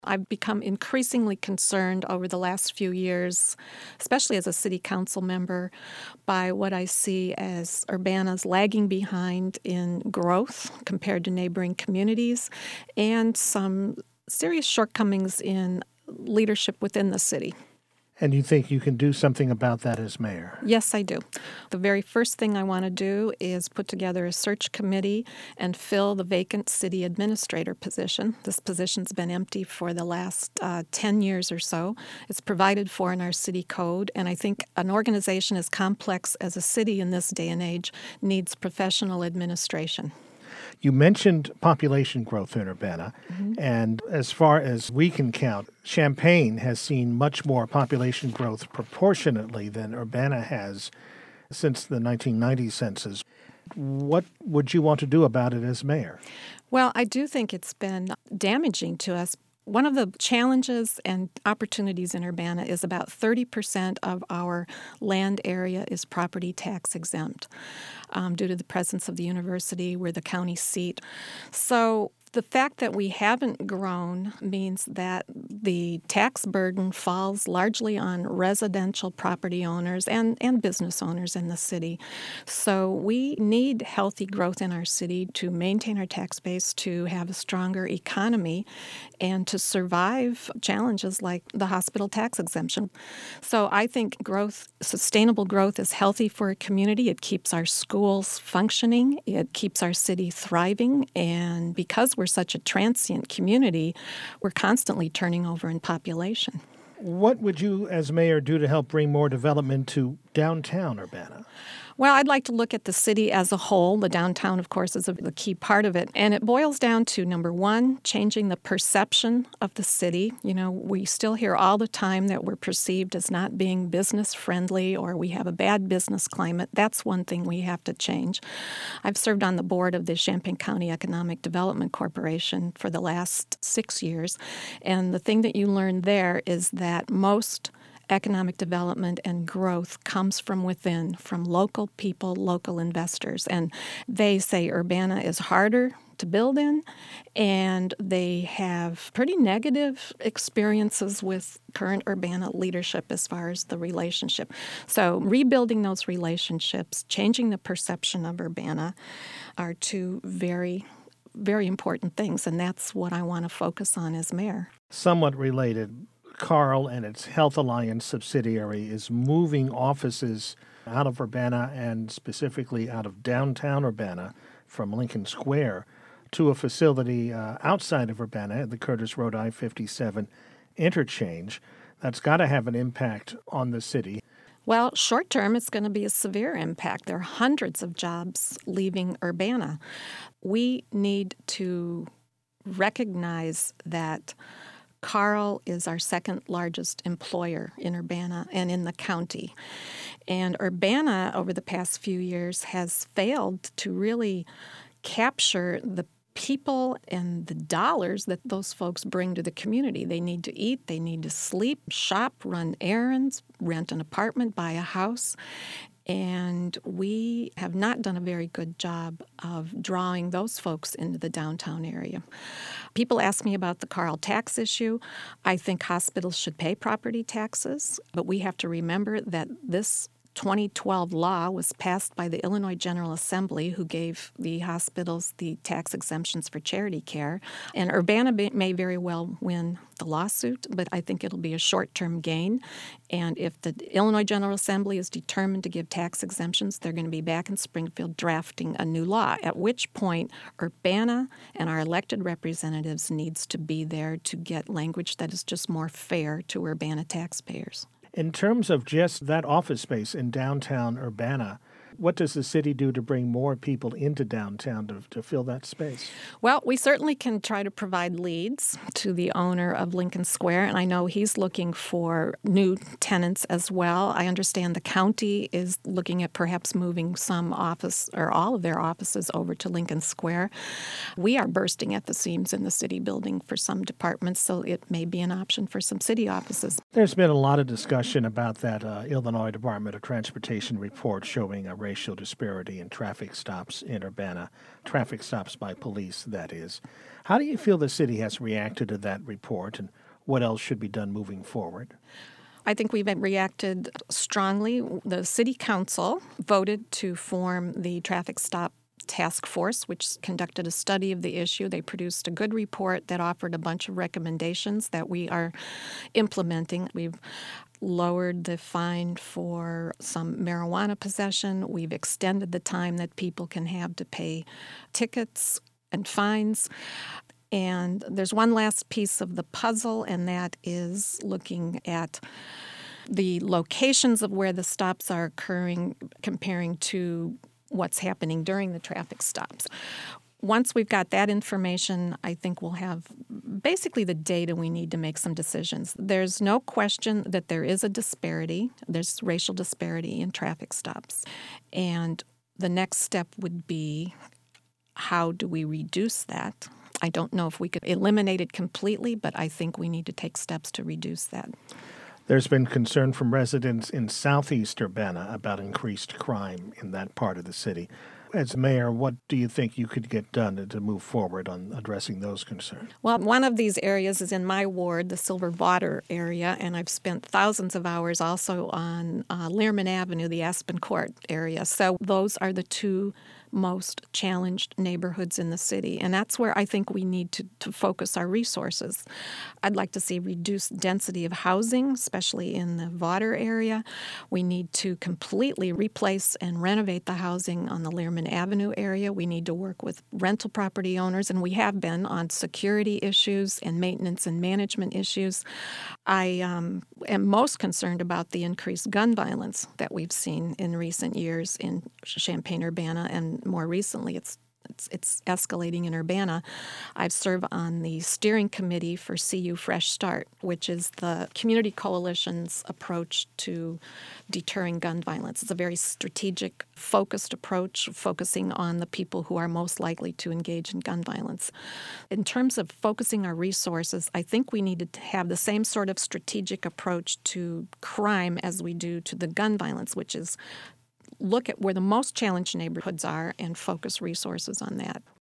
I've become increasingly concerned over the last few years, especially as a city council member, by what I see as Urbana's lagging behind in growth compared to neighboring communities and some serious shortcomings in leadership within the city. And you think you can do something about that as mayor? Yes, I do. The very first thing I want to do is put together a search committee and fill the vacant city administrator position. This position's been empty for the last 10 years or so. It's provided for in our city code, and I think an organization as complex as a city in this day and age needs professional administration. You mentioned population growth in Urbana, and as far as we can count, Champaign has seen much more population growth proportionately than Urbana has since the 1990 census. What would you want to do about it as mayor? Well, I do think it's been damaging to us. One of the challenges and opportunities in Urbana is about 30% of our land area is property tax exempt due to the presence of the university. We're the county seat. So the fact that we haven't grown means that the tax burden falls largely on residential property owners and business owners in the city. So we need healthy growth in our city to maintain our tax base, to have a stronger economy, and to survive challenges like the hospital tax exemption. So I think sustainable growth is healthy for a community. It keeps our schools functioning. It keeps our city thriving. And because we're such a transient community, we're constantly turning over in population. What would you, as mayor, do to help bring more development to downtown Urbana? Well, I'd like to look at the city as a whole. The downtown, of course, is the key part of it. And it boils down to, number one, changing the perception of the city. You know, we still hear all the time that we're perceived as not being business friendly or we have a bad business climate. That's one thing we have to change. I've served on the board of the Champaign County Economic Development Corporation for the last 6 years. And the thing that you learn there is that most economic development and growth comes from within, from local people, local investors. And they say Urbana is harder to build in, and they have pretty negative experiences with current Urbana leadership as far as the relationship. So rebuilding those relationships, changing the perception of Urbana are two very, very important things, and that's what I want to focus on as mayor. Somewhat related, Carle and its Health Alliance subsidiary is moving offices out of Urbana and specifically out of downtown Urbana from Lincoln Square to a facility outside of Urbana at the Curtis Road I-57 interchange. That's got to have an impact on the city. Well, short term, it's going to be a severe impact. There are hundreds of jobs leaving Urbana. We need to recognize that Carle is our second largest employer in Urbana and in the county. And Urbana, over the past few years, has failed to really capture the people and the dollars that those folks bring to the community. They need to eat, they need to sleep, shop, run errands, rent an apartment, buy a house. And we have not done a very good job of drawing those folks into the downtown area. People ask me about the Carle tax issue. I think hospitals should pay property taxes, but we have to remember that this 2012 law was passed by the Illinois General Assembly, who gave the hospitals the tax exemptions for charity care. And Urbana may very well win the lawsuit, but I think it'll be a short-term gain. And if the Illinois General Assembly is determined to give tax exemptions, they're going to be back in Springfield drafting a new law, at which point Urbana and our elected representatives needs to be there to get language that is just more fair to Urbana taxpayers. In terms of just that office space in downtown Urbana, what does the city do to bring more people into downtown to fill that space? Well, we certainly can try to provide leads to the owner of Lincoln Square, and I know he's looking for new tenants as well. I understand the county is looking at perhaps moving some office or all of their offices over to Lincoln Square. We are bursting at the seams in the city building for some departments, so it may be an option for some city offices. There's been a lot of discussion about that Illinois Department of Transportation report showing a rate racial disparity in traffic stops in Urbana, traffic stops by police, that is. How do you feel the city has reacted to that report, and what else should be done moving forward? I think we've reacted strongly. The City Council voted to form the Traffic Stop Task Force, which conducted a study of the issue. They produced a good report that offered a bunch of recommendations that we are implementing. We've lowered the fine for some marijuana possession. We've extended the time that people can have to pay tickets and fines. And there's one last piece of the puzzle, and that is looking at the locations of where the stops are occurring, comparing to what's happening during the traffic stops. Once we've got that information, I think we'll have basically the data we need to make some decisions. There's no question that there is a disparity. There's racial disparity in traffic stops. And the next step would be, how do we reduce that? I don't know if we could eliminate it completely, but I think we need to take steps to reduce that. There's been concern from residents in southeast Urbana about increased crime in that part of the city. As mayor, what do you think you could get done to move forward on addressing those concerns? Well, one of these areas is in my ward, the Silver Water area, and I've spent thousands of hours also on Learman Avenue, the Aspen Court area. So those are the two most challenged neighborhoods in the city, and that's where I think we need to focus our resources. I'd like to see reduced density of housing, especially in the Water area. We need to completely replace and renovate the housing on the Learman Avenue area. We need to work with rental property owners, and we have been, on security issues and maintenance and management issues. I am most concerned about the increased gun violence that we've seen in recent years in Champaign-Urbana, and more recently it's escalating in Urbana. I've served on the steering committee for CU Fresh Start, which is the community coalition's approach to deterring gun violence. It's a very strategic, focused approach, focusing on the people who are most likely to engage in gun violence. In terms of focusing our resources, I think we need to have the same sort of strategic approach to crime as we do to the gun violence, which is look at where the most challenged neighborhoods are and focus resources on that.